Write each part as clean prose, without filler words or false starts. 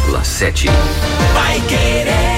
91,7. Vai Querer.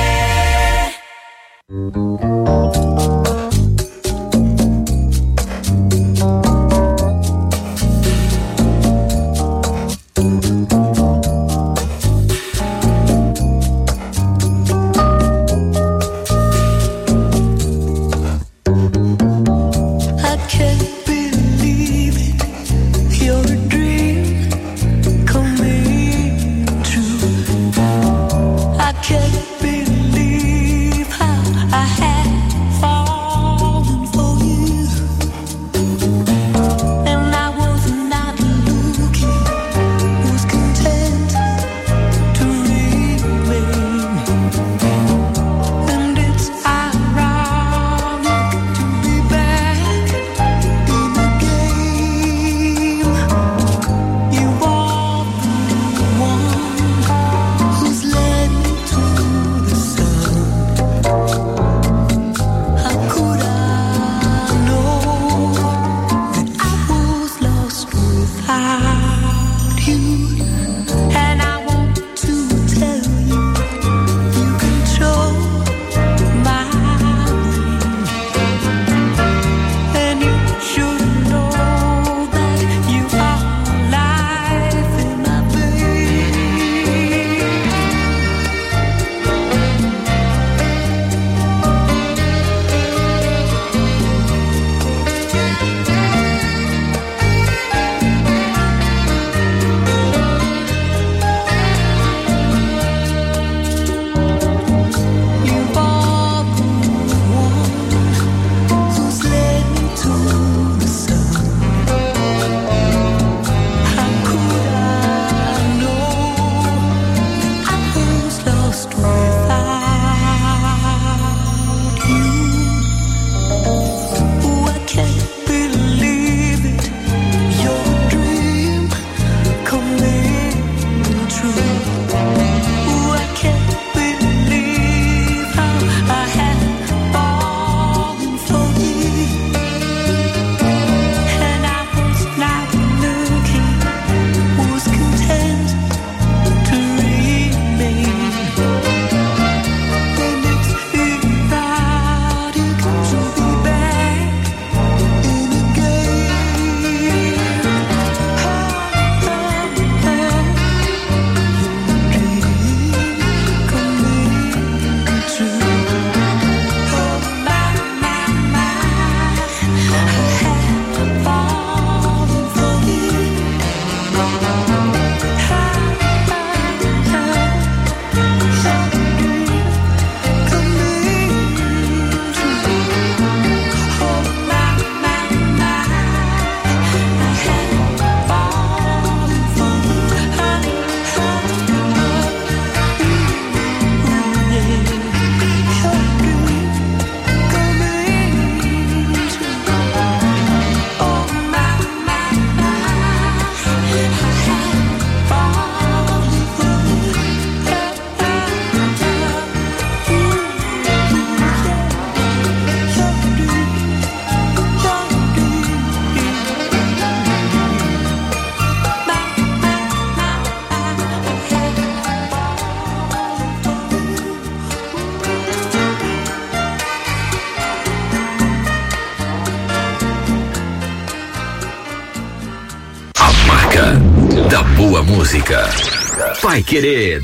Da boa música. Vai Querer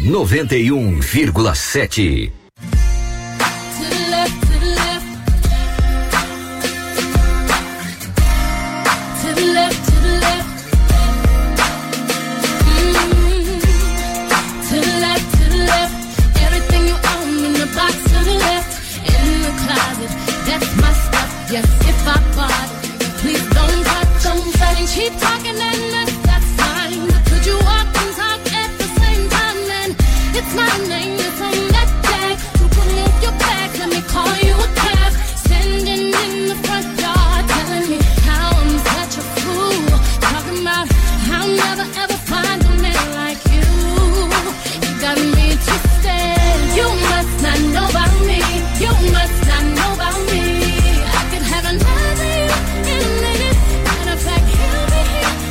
91,7. Yes, if I bought it, please don't touch them. Keep talking and that's fine. But could you walk and talk at the same time? Then it's my name that's on that tag. You can move your back, let me call you a cab. Standing in the front yard, telling me how I'm such a fool. Talking about I'll never ever find a man like you. You got me twisted. You must not know about me. You must not know about me. Have another you in a minute. Matter of fact, he'll be here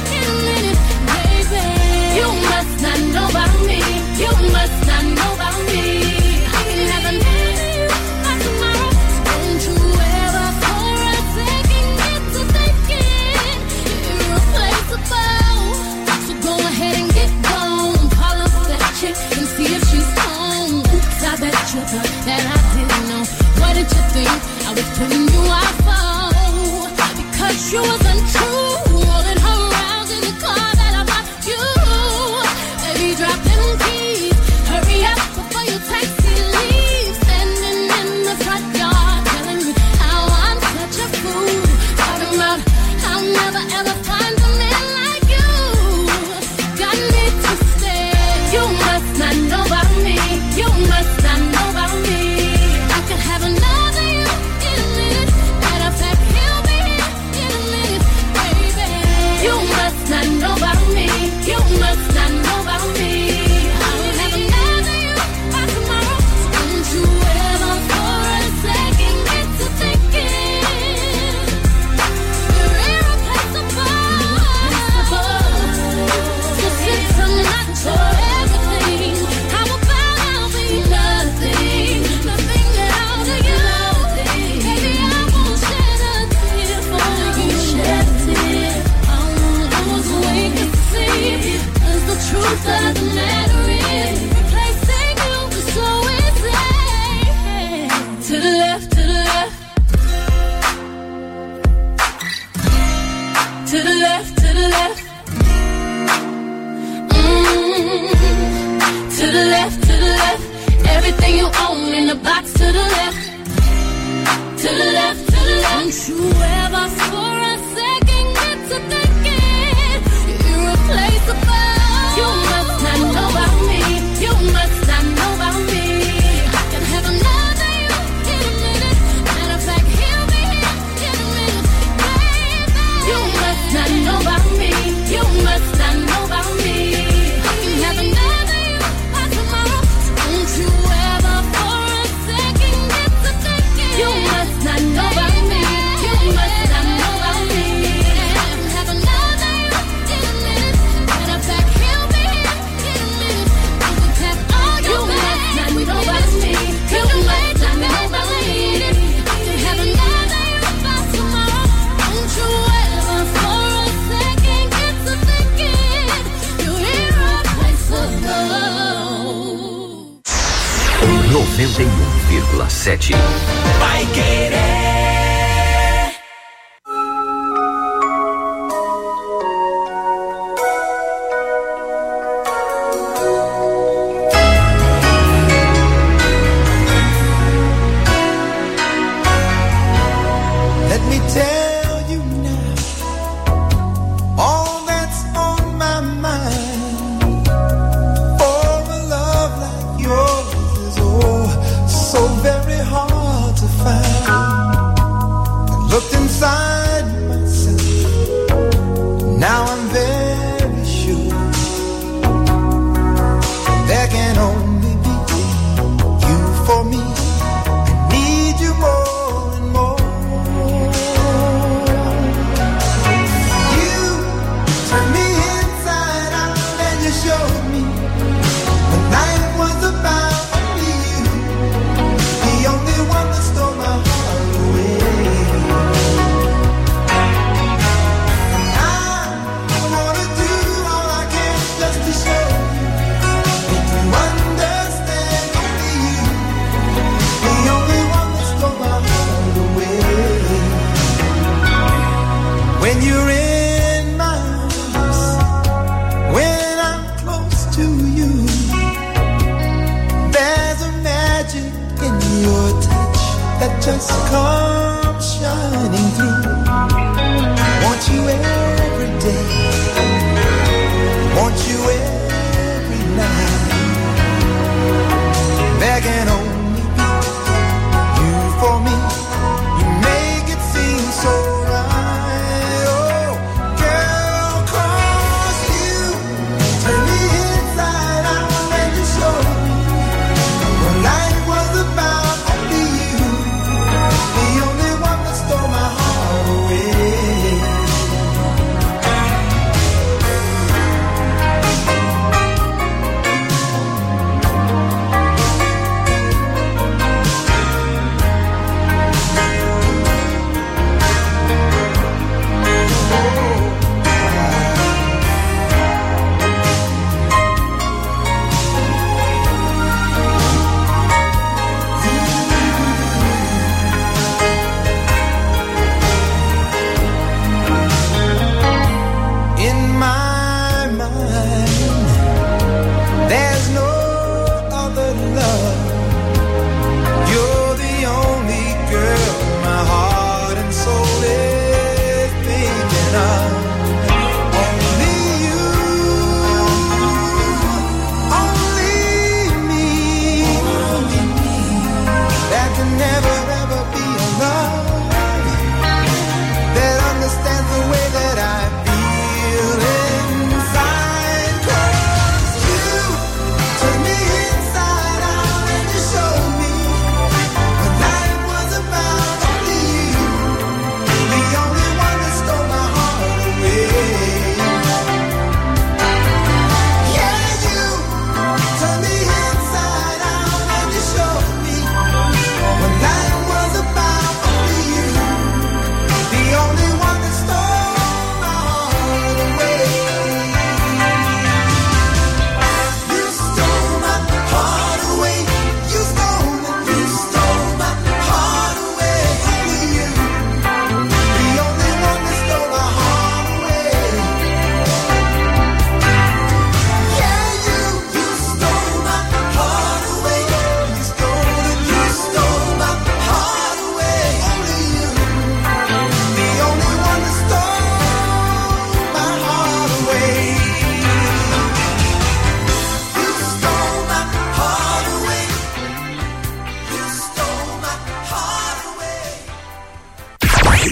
to the left, to the left. To the left, to the left. Everything you own in the box to the left. To the left, to the left. Don't you ever for a second get to thinking you're irreplaceable. You must not know about me. You must not know about me. I can have another you in a minute. Matter of fact, he'll be here in a minute. Baby, you must not know about me. You must not know about me. I can have another you by tomorrow. Don't you ever for a second get to thinking you must not know about me. You must not know about me. I can have another you in a minute. Matter of fact, he'll be here in a minute. You can tap all your bags. You must not know about me. You must not know about me. I can have another you by tomorrow. Don't you ever for a second get to thinking you're irreplaceable. 91,7 Vai Querer. Let me tell you now all that's on my mind. For a love like yours is so very hard to find. I looked inside myself, now I'm very sure there can only be you for me. I need you more and more. You turned me inside out and you showed me when life was about you. The only one that stole my heart away. And I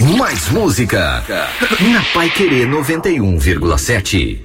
Mais música na Paiquerê 91,7.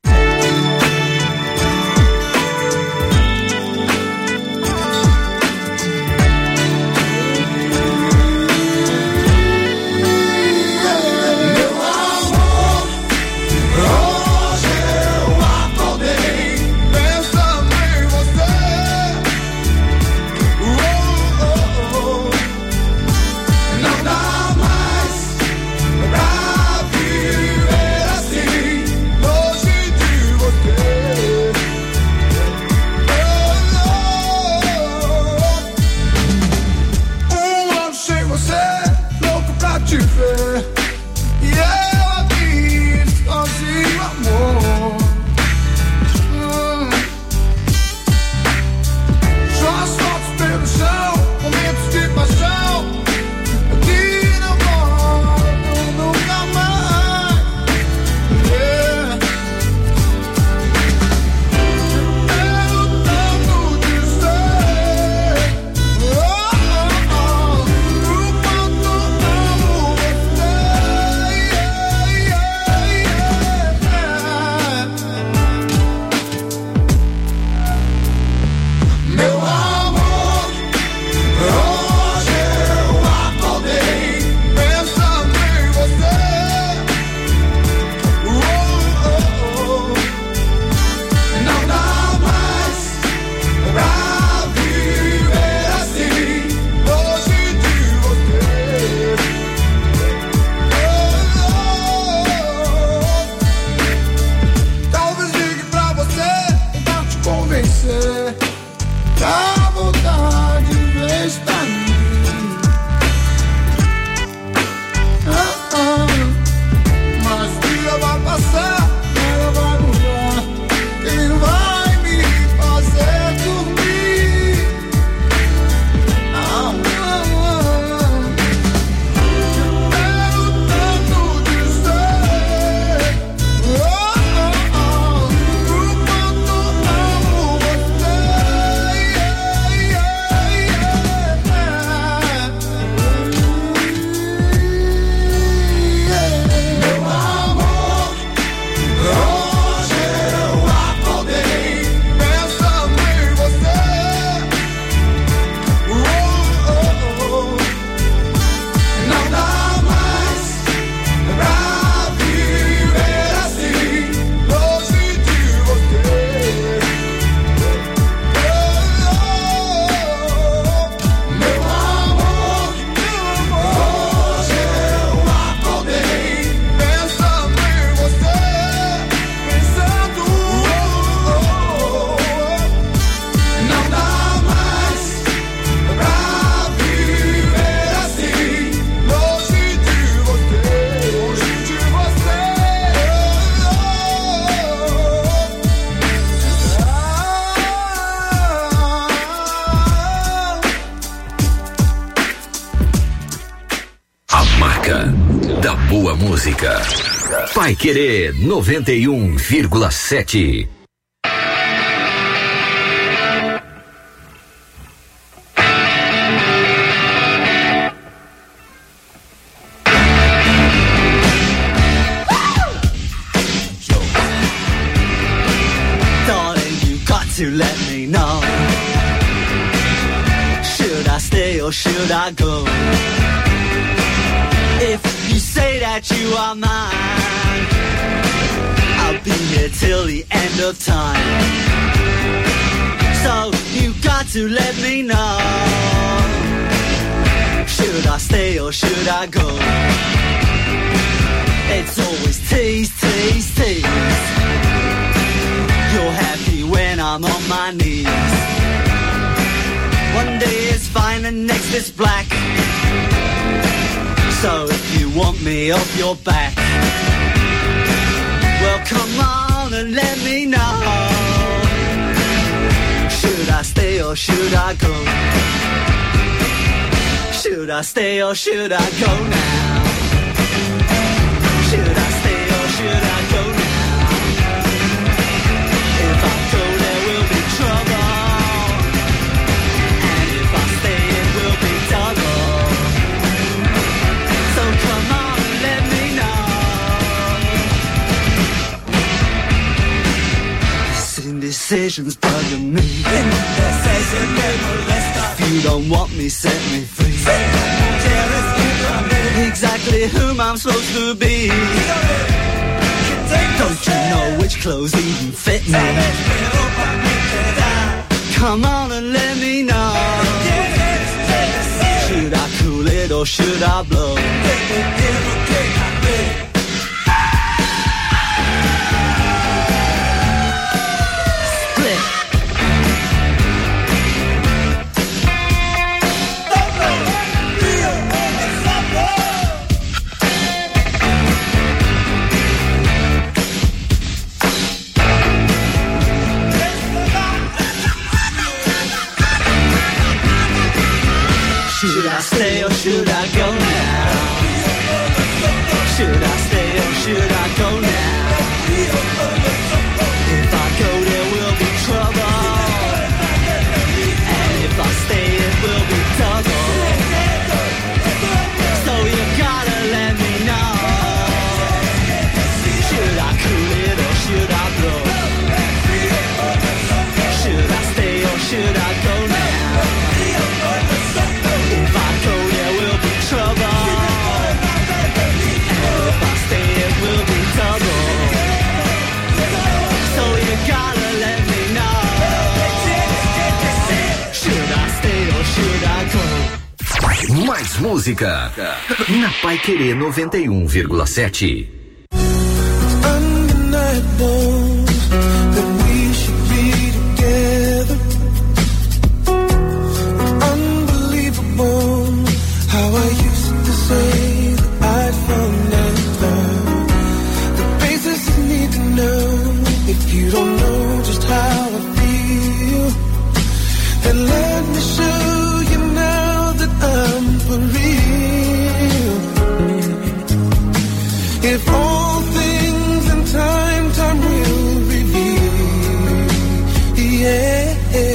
Da boa música. Paiquerê 91,7. Darling, you got to let me know. Should I stay or should I go? If you say that you are mine, I'll be here till the end of time. So you got to let me know. Should I stay or should I go? It's always tease, tease, tease. You're happy when I'm on my knees. One day it's fine and next it's black. So if you want me off your back, well come on and let me know. Should I stay or should I go? Should I stay or should I go now? Should I stay or should I go now? If I go there will be trouble, and if I stay it will be double. So come on. indecision's bugging me. If you don't want me, set me free. Exactly whom I'm supposed to be. Don't you know which clothes even fit me? Come on and let me know. Should I cool it or should I blow? Should I stay or should I go now? Should I stay or should I go now? If I go there will be trouble, and if I stay it will be double. So you gotta let me know. Should I cool it or should I blow? Should I stay or should I go now? Mais música na Paiquerê 91,7. You don't know just how I feel, then let me show you now that I'm for real. If all things in time will reveal. Yeah,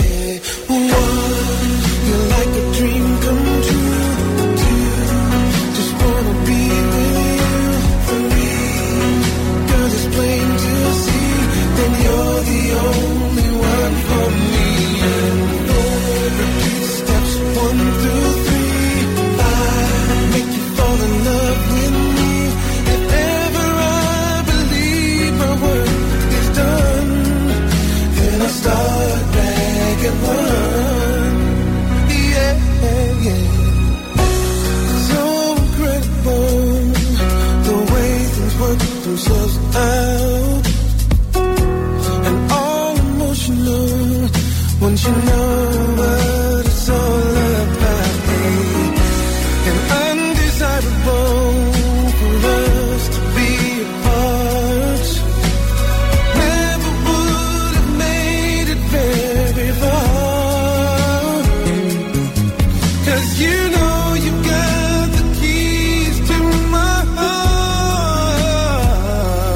one, you're like a dream come true. Two, just wanna be with you. Three, girl, it's plain to see. Then you're the only one for me. And repeat steps 1 through 3. I make you fall in love with me. If ever I believe my work is done, then I start back at 1. Yeah, yeah. So incredible the way things work themselves out. Once you know what it's all about, babe. And undesirable for us to be apart. Never would have made it very far. 'Cause you know you got the keys to my heart.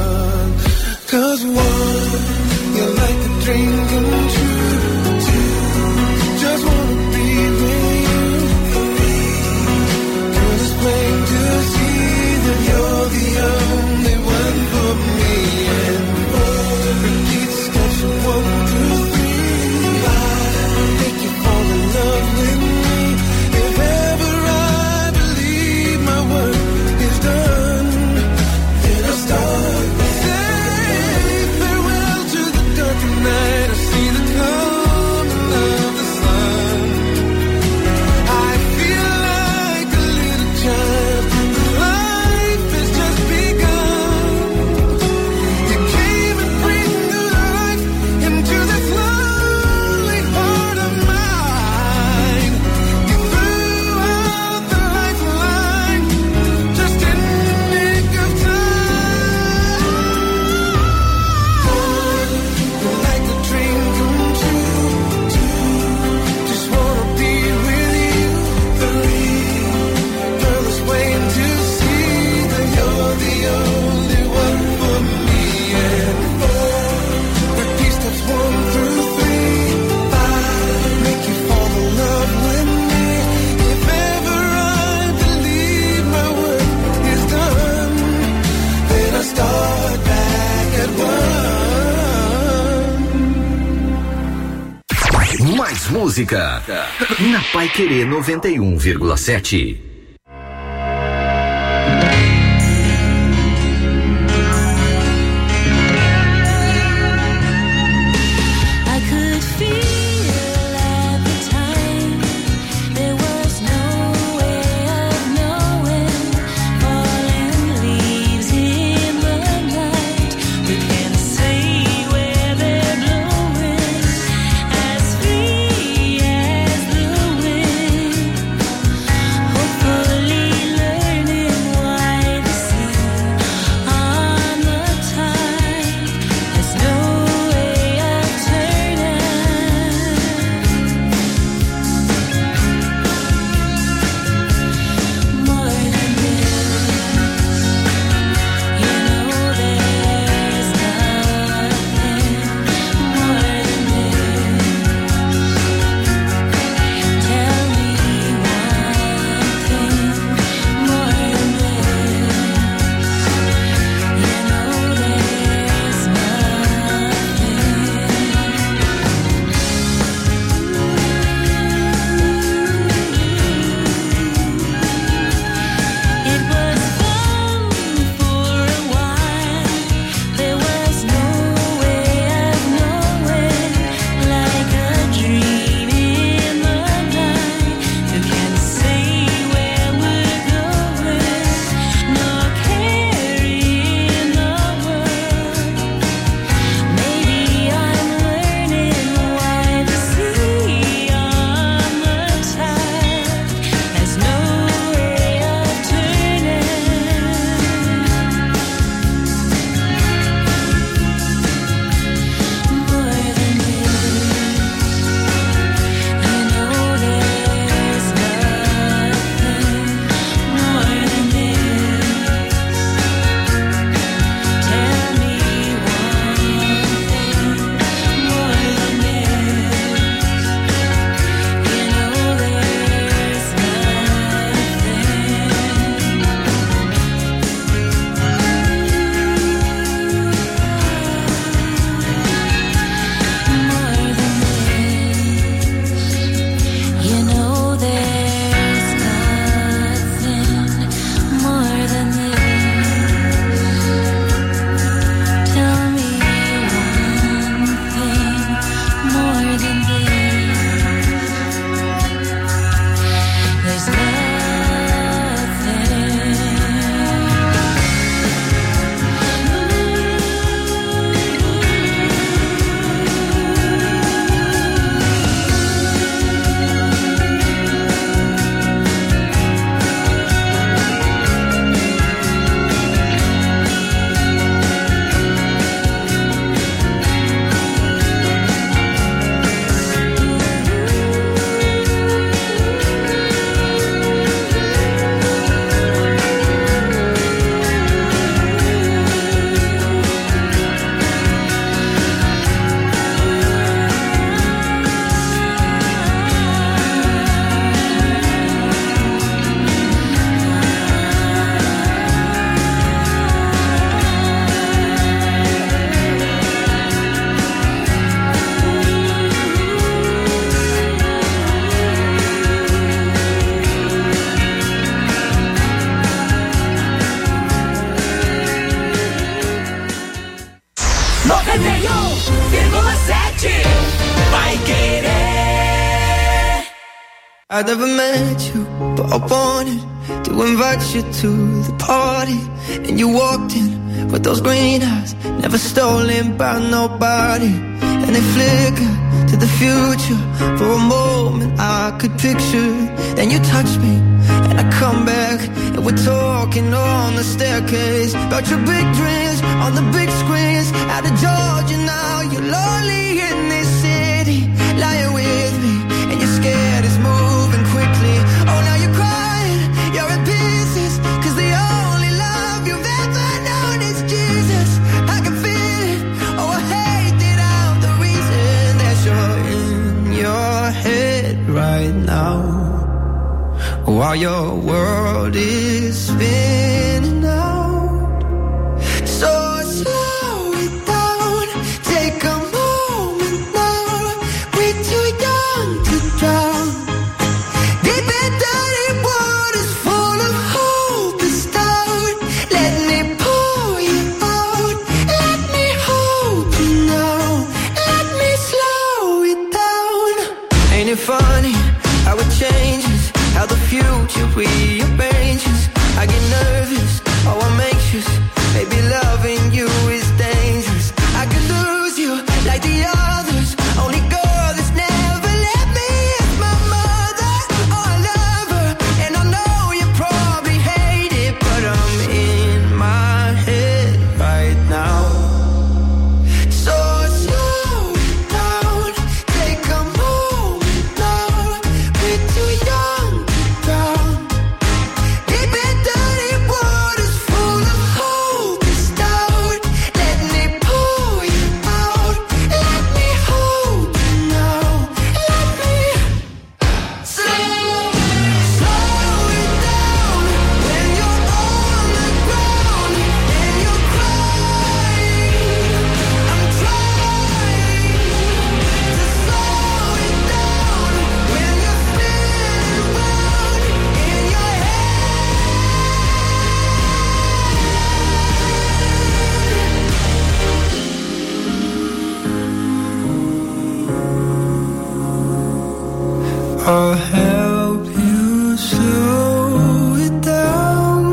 música. Na Paiquerê 91,7. I never met you, but I wanted to invite you to the party. And you walked in with those green eyes, never stolen by nobody. And they flicker to the future. For a moment I could picture. Then you touch me, and I come back, and we're talking on the staircase about your big dreams on the big screens. Out of Georgia now, you're lonely in this city, lying with me, and you're scared it's moving quickly. Oh, now you're crying, you're in pieces, 'cause the only love you've ever known is Jesus. I can feel it, oh, I hate that I'm the reason that you're in your head right now, while your world is spinning out. So slow it down, take a moment now. We're too young to dangerous. Maybe loving you is dangerous. I could lose you like the others. Only girl that's never let me is my mother or a lover. And I know you probably hate it, but I'm in my head right now. So slow down, take a moment now. We're too young to drown. Deep in dirty waters full of hope is doubt. Let me pull you out. Let me hold you now. Let me slow it down. When you're on the ground and you're crying, I'm trying to slow it down. When you're spinning round in your head, I'll help you slow it down.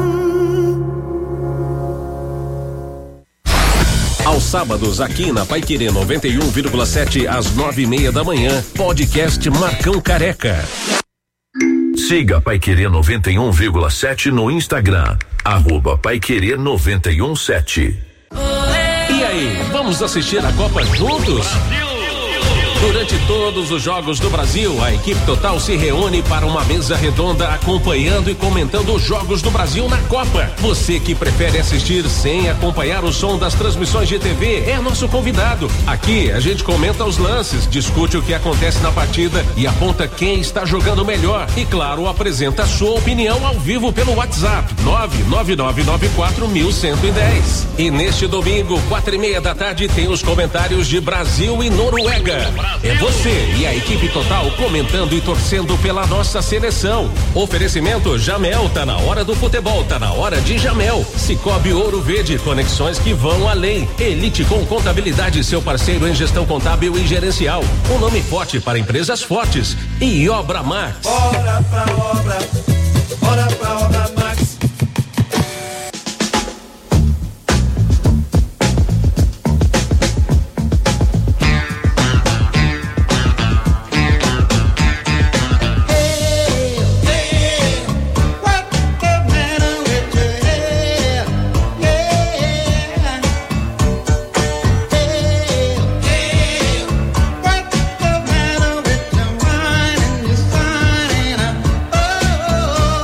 Aos sábados, aqui na Paiquerê 91,7 às 9:30 da manhã, podcast Marcão Careca. Siga Paiquerê 91,7 no Instagram, @Paiquerê 917. E aí, vamos assistir a Copa juntos? Durante todos os jogos do Brasil, a equipe total se reúne para uma mesa redonda acompanhando e comentando os jogos do Brasil na Copa. Você que prefere assistir sem acompanhar o som das transmissões de TV é nosso convidado. Aqui a gente comenta os lances, discute o que acontece na partida e aponta quem está jogando melhor. E claro, apresenta a sua opinião ao vivo pelo WhatsApp 999941110. E neste domingo, 4:30 da tarde, tem os comentários de Brasil e Noruega. É você e a equipe total comentando e torcendo pela nossa seleção. Oferecimento Jamel, tá na hora do futebol, tá na hora de Jamel. Cicobi Ouro Verde, conexões que vão além. Elite com Contabilidade, seu parceiro em gestão contábil e gerencial. Um nome forte para empresas fortes. E Obra Max. Bora pra obra Max. Oh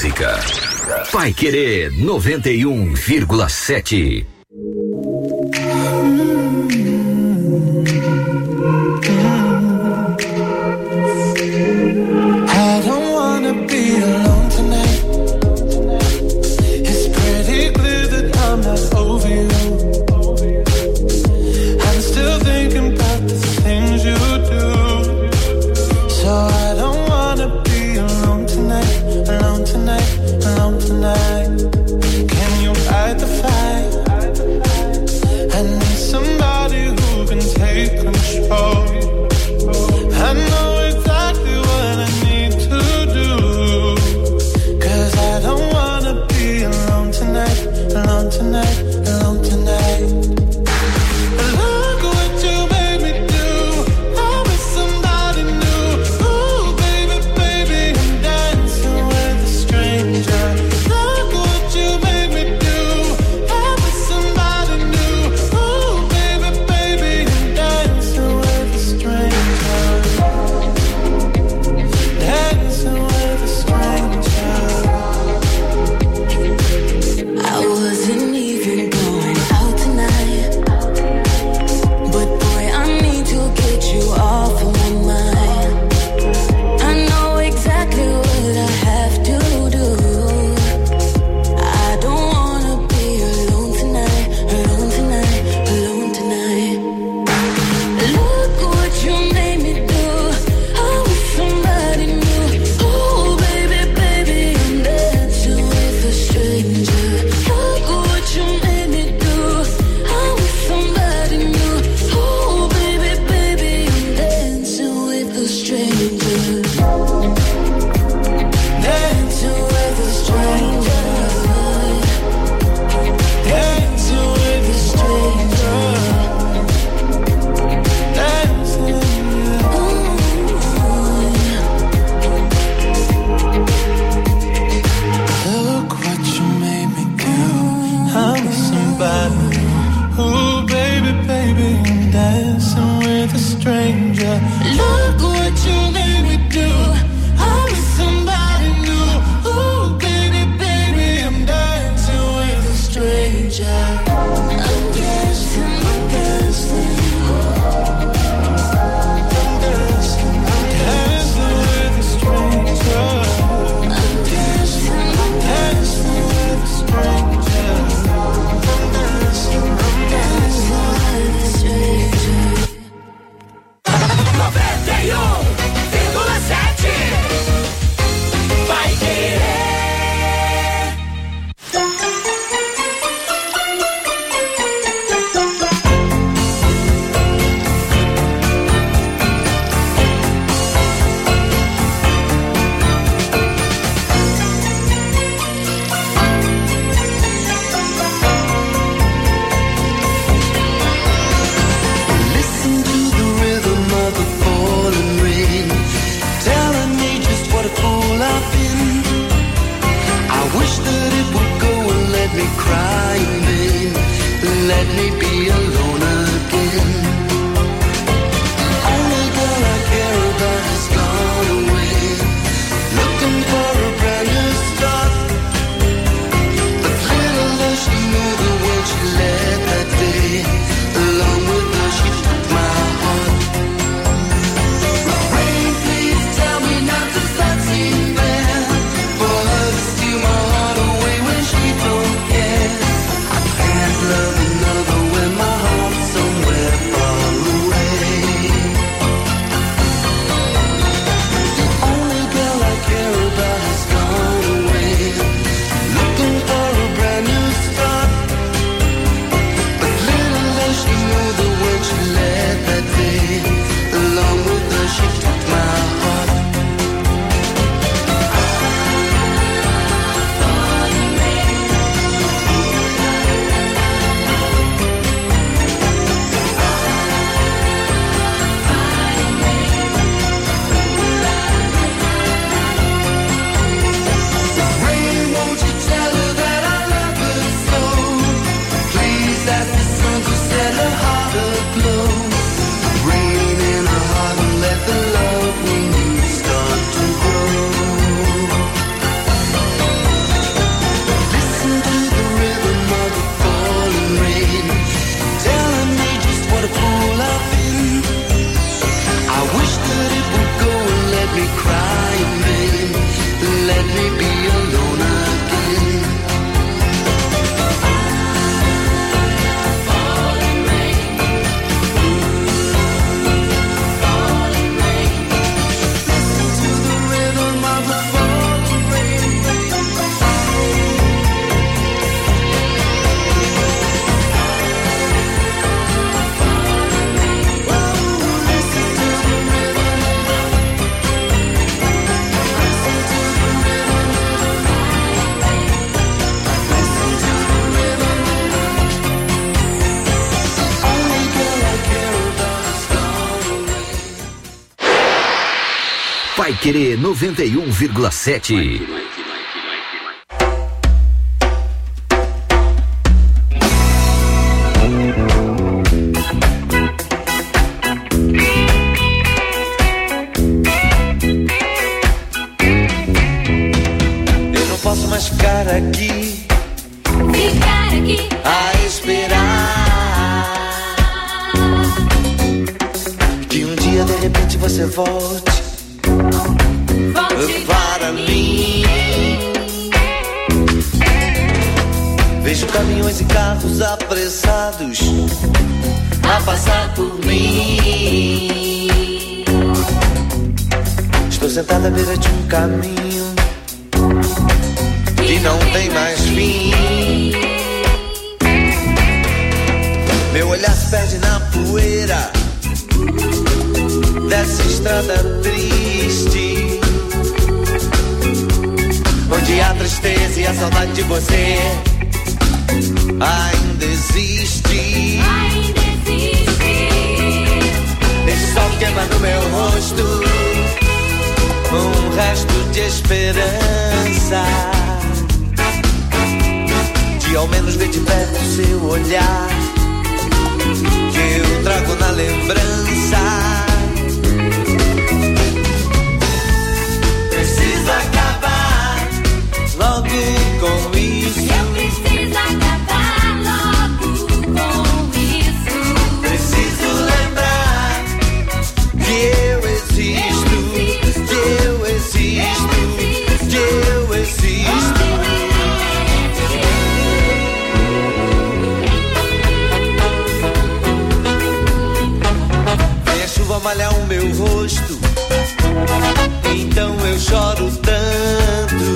música. Paiquerê 91,7. I don't wanna be alone tonight. It's pretty clear that I'm not over you. I'm still thinking about the things you do. So I don't wanna be alone tonight, alone tonight, alone tonight. Can you fight the fight? I need somebody who can take control. I know exactly what I need to do, 'cause I don't wanna be alone tonight, alone tonight, alone tonight. Look what you made me do. I'm with somebody new. Ooh, baby, baby, I'm dancing with a stranger. Look what you made me do. I'm with somebody new. Ooh, baby, baby, I'm dancing with a stranger. Dancing with a stranger. I wasn't even going out tonight, but boy, I need to get you off of my mind. I know exactly what I have to do. I don't wanna be alone tonight, alone tonight, alone tonight. Look what you made me do. I'm with somebody new. Oh, baby, baby, I'm dancing with a stranger. Look what you made me do. I'm with somebody new. Oh, baby, baby, I'm dancing with a stranger. Dancing with a stranger. Dancing with a stranger. Dancing. Look what you made me do. I'm with somebody. Ooh, baby, baby, I'm dancing with a stranger. Look what you made me do. I'm with somebody new. Ooh, baby, baby, I'm dancing with a stranger. I'm dancing, I'm dancing. I'm dancing, I'm dancing with a stranger. I'm dancing, I'm dancing with a stranger. I'm dancing, I'm dancing with a stranger. 91 Paiquerê 91,7. Eu não posso mais ficar aqui a esperar que um dia de repente você volte para mim. Vejo caminhões e carros apressados a passar por mim. Estou sentada à beira de um caminho que não tem mais fim. Meu olhar se perde na poeira dessa estrada triste, onde a tristeza e a saudade de você ainda existe. Esse sol queima no meu rosto um resto de esperança, de ao menos ver de perto seu olhar que eu trago na lembrança. Preciso acabar logo com isso. Eu preciso acabar logo com isso. Preciso lembrar que eu existo, que eu existo, que eu existo. Vem a chuva malhar o meu rosto, então eu choro tanto.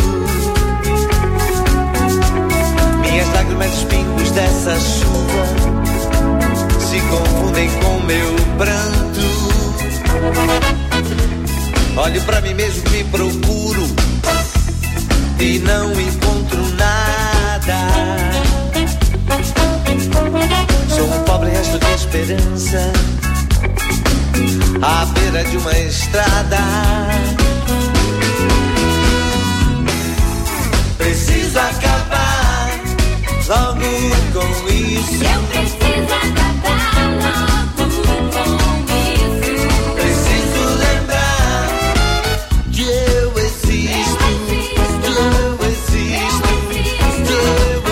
Minhas lágrimas, os pingos dessa chuva se confundem com meu pranto. Olho pra mim mesmo, me procuro e não encontro nada. Sou um pobre resto de esperança à beira de uma estrada. Preciso acabar logo com isso. Eu preciso acabar logo com isso. Preciso lembrar que eu existo, que eu existo, que eu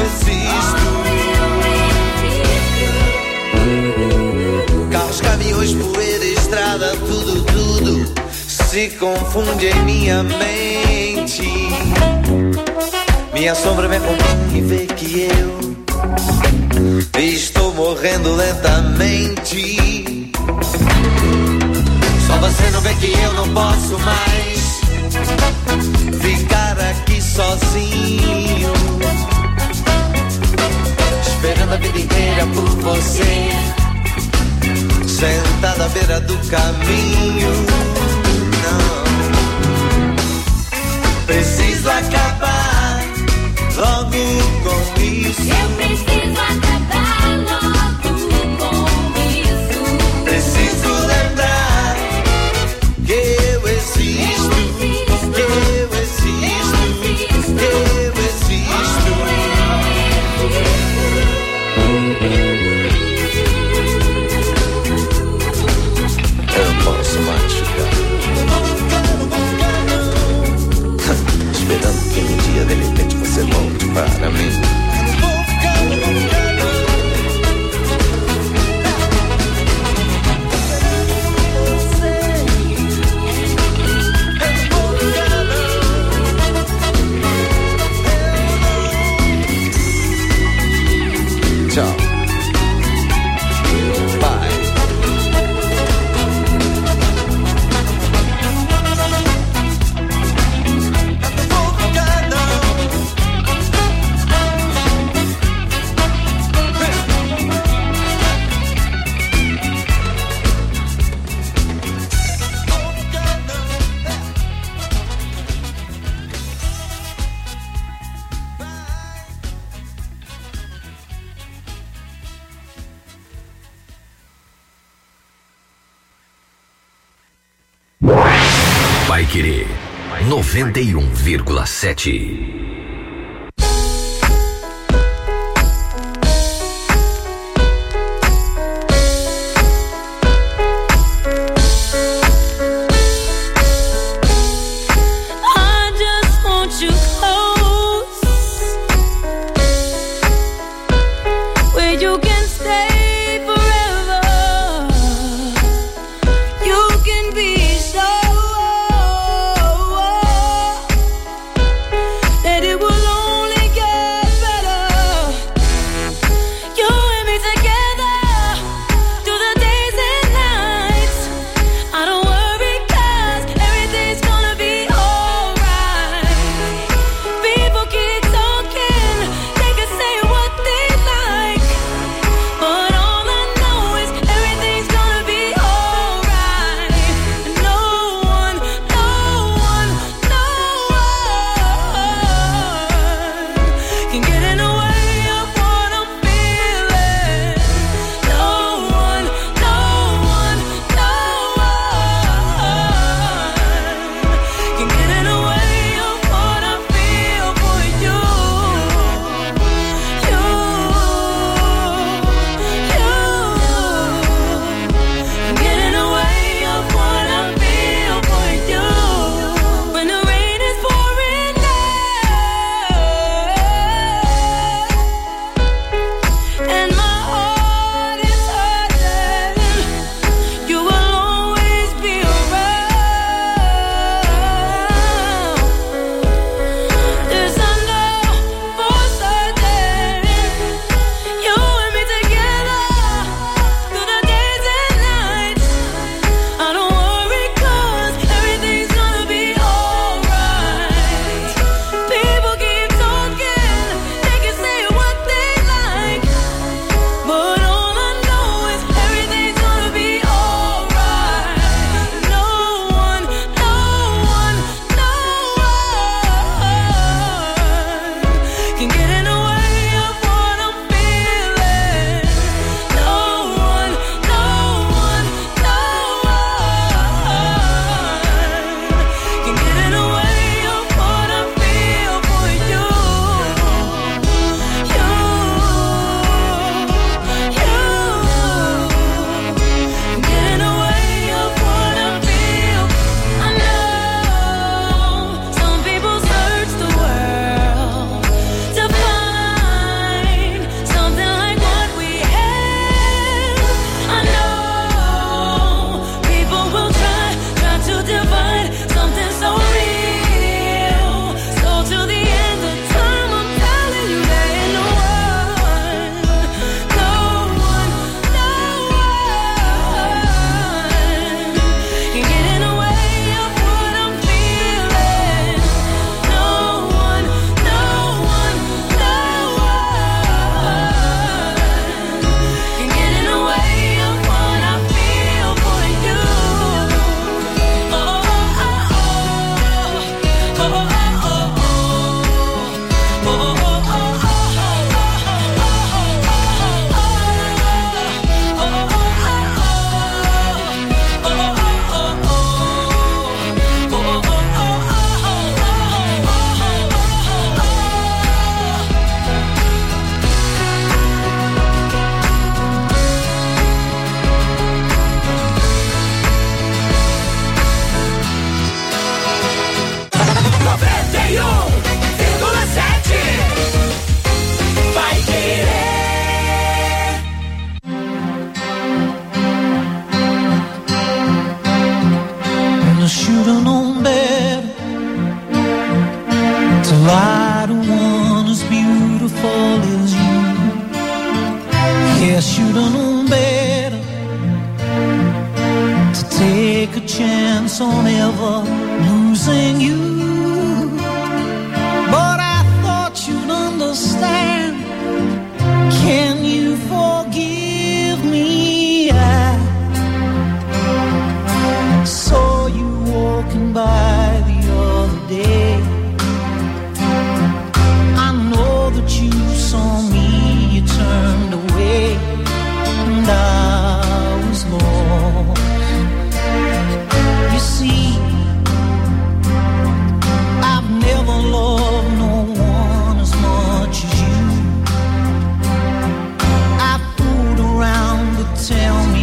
existo. Carros, caminhões, poeira, estrada, tudo, tudo se confunde em minha mente. Minha sombra me acompanha e vê que eu estou morrendo lentamente. Só você não vê que eu não posso mais ficar aqui sozinho, esperando a vida inteira por você, sentada à beira do caminho. Não, preciso acabar logo com isso. Eu preciso acabar logo com isso. Preciso lembrar que eu existo, que eu existo, que eu existo. Eu não posso mais ficar esperando que um dia de repente você volte para mim. Paiquerê 91,7.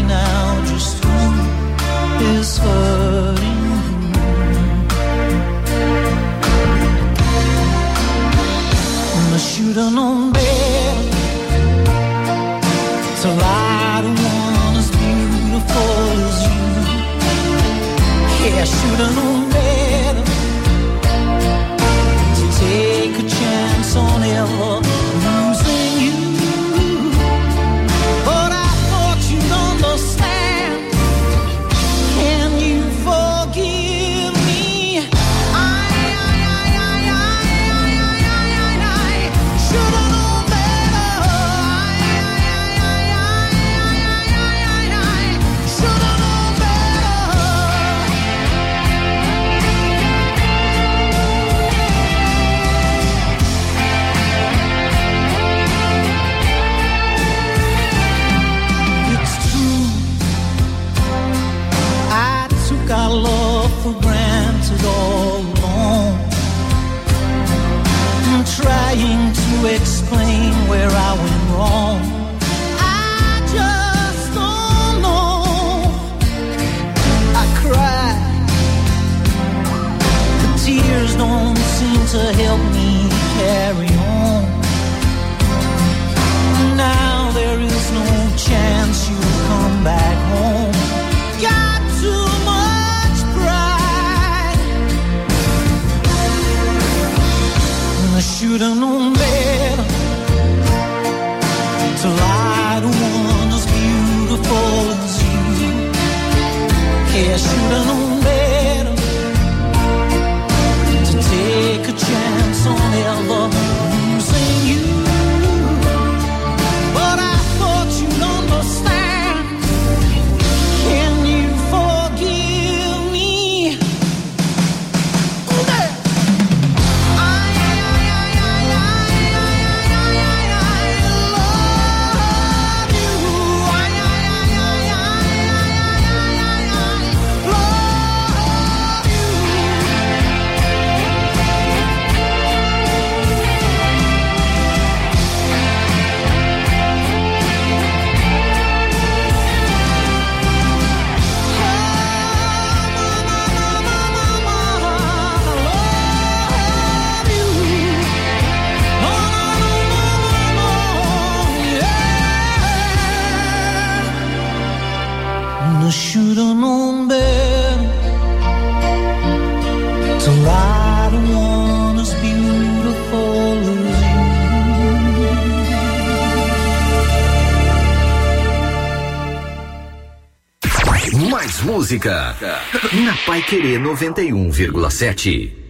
now just who is hurting who. I should've known better to lie to one as beautiful as you. Yeah, I should've known better to take a chance on ever losing you. But I thought you'd understand. Can you forgive me? I should've known better. Should've known better. It's true, I took our love for granted all along. I'm trying to explain where I went wrong. I just don't know. I cry, the tears don't seem to help me carry on. Now there is no chance you'll come back home. Got too much pride. I should've known better to lie to one as beautiful as you. Yeah, I should've known better to take a chance on ever losing you. But I thought you'd understand. Can you forgive me? I should've known better to lie to one as beautiful as you. Mais música na Pai Querer 91,7.